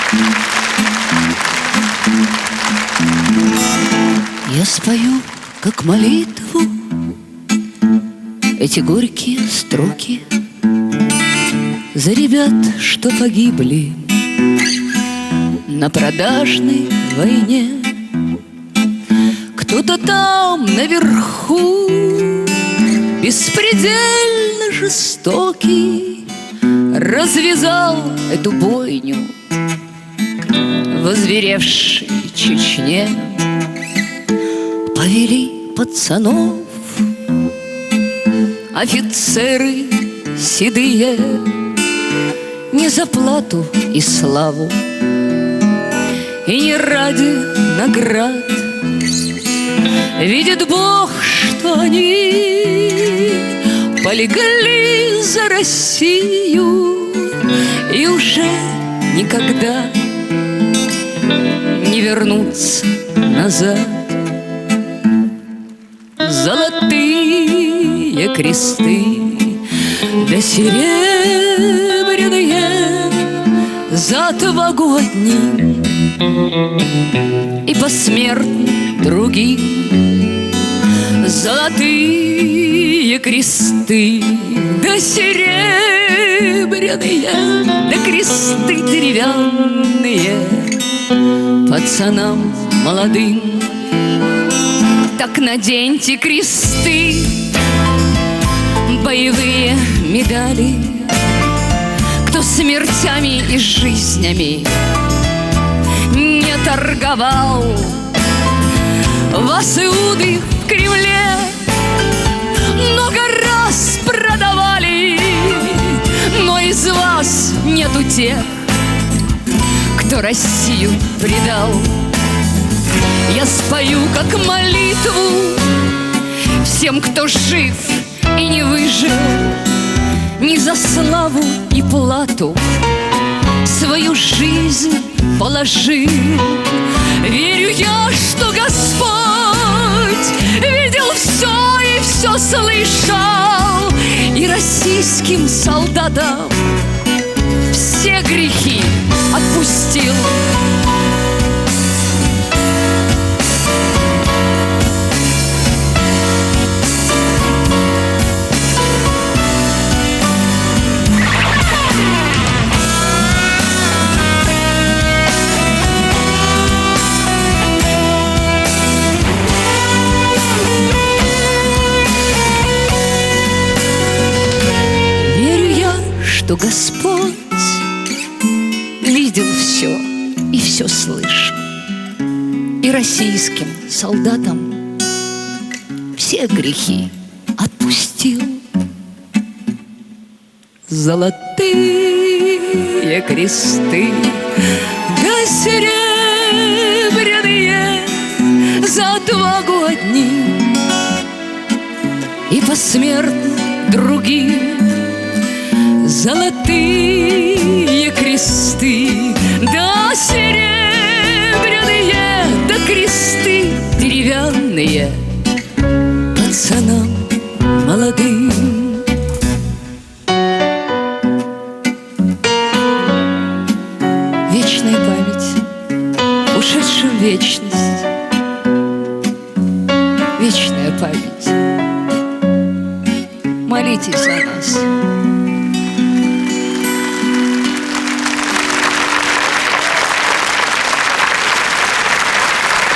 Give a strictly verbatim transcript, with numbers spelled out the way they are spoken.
Я спою, как молитву, эти горькие строки за ребят, что погибли на продажной войне. Кто-то там наверху беспредельно жестокий развязал эту бойню в озверевшей Чечне. Повели пацанов офицеры седые не за плату и славу, и не ради наград. Видит Бог, что они полегли за Россию и уже никогда не вернутся назад. Золотые кресты да серебряные за отвагу одни и посмертно другим. Золотые кресты да серебряные да кресты деревянные пацанам молодым. Так наденьте кресты, боевые медали, кто смертями и жизнями не торговал. Вас иуды в Кремле много раз продавали, но из вас нету тех, кто Россию предал. Я спою, как молитву всем, кто жив и не выжил, ни за славу и плату свою жизнь положил. Верю я, что Господь видел все и все слышал, и российским солдатам все грехи отпустил. Что Господь видел все и все слышал, и российским солдатам все грехи отпустил. Золотые кресты да серебряные за отвагу одни и посмертно другим. Золотые кресты да серебряные да кресты деревянные пацанам молодым. Вечная память ушедшим в вечность, вечная память. Молитесь за нас.